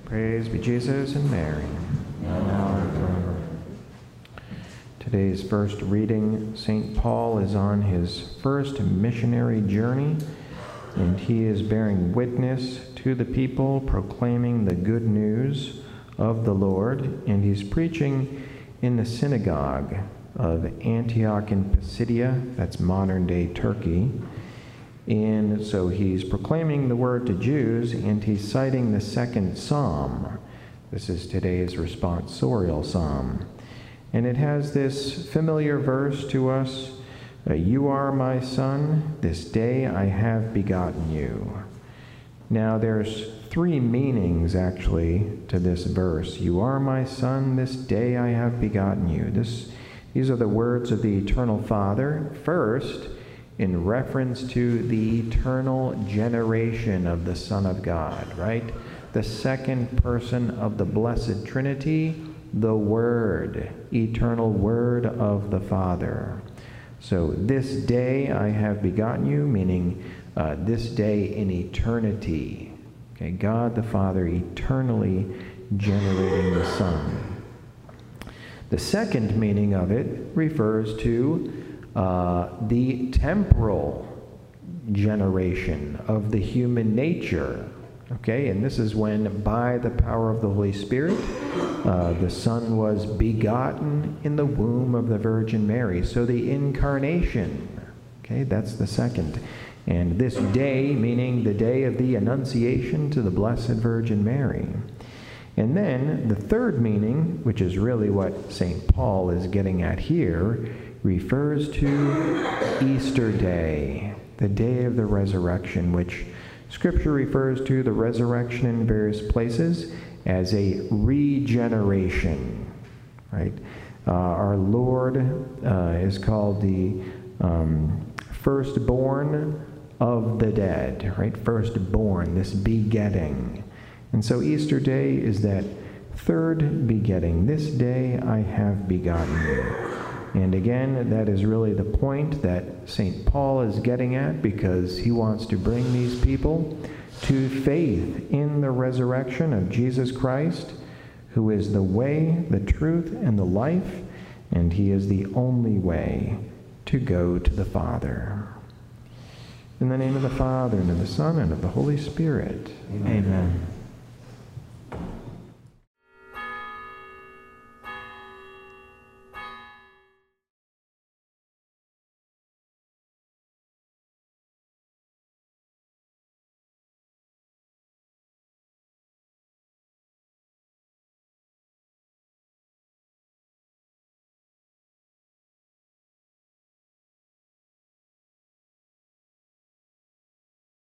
Praise be Jesus and Mary. Now and forever. Today's first reading, St. Paul is on his first missionary journey, and he is bearing witness to the people, proclaiming the good news of the Lord, and he's preaching in the synagogue of Antioch in Pisidia, that's modern-day Turkey. And so he's proclaiming the word to Jews, and he's citing the second psalm. This is today's responsorial psalm. And it has this familiar verse to us, "You are my son, this day I have begotten you." Now there's three meanings actually to this verse. "You are my son, this day I have begotten you." These are the words of the eternal Father. First, in reference to the eternal generation of the Son of God, right? The second person of the Blessed Trinity, the Word, eternal Word of the Father. So this day I have begotten you, meaning this day in eternity. Okay, God the Father eternally generating the Son. The second meaning of it refers to the temporal generation of the human nature. Okay, and this is when, by the power of the Holy Spirit, the Son was begotten in the womb of the Virgin Mary. So the incarnation, okay, that's the second. And this day, meaning the day of the Annunciation to the Blessed Virgin Mary. And then the third meaning, which is really what St. Paul is getting at here, refers to Easter Day, the day of the resurrection, which Scripture refers to the resurrection in various places as a regeneration, right? Our Lord is called the firstborn of the dead, right? Firstborn, this begetting. And so Easter Day is that third begetting. This day I have begotten you. And again, that is really the point that St. Paul is getting at, because he wants to bring these people to faith in the resurrection of Jesus Christ, who is the way, the truth, and the life, and he is the only way to go to the Father. In the name of the Father, and of the Son, and of the Holy Spirit. Amen.